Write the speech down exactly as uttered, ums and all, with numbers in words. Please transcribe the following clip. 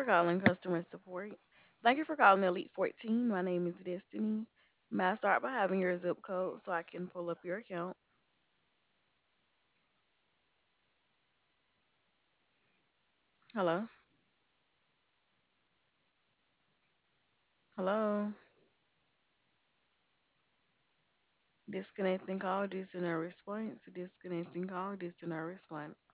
for calling customer support. Thank you for calling Elite fourteen. My name is Destiny. May I start by having your zip code so I can pull up your account? Hello? Hello? Disconnecting call, this is a response. Disconnecting call, this is a response.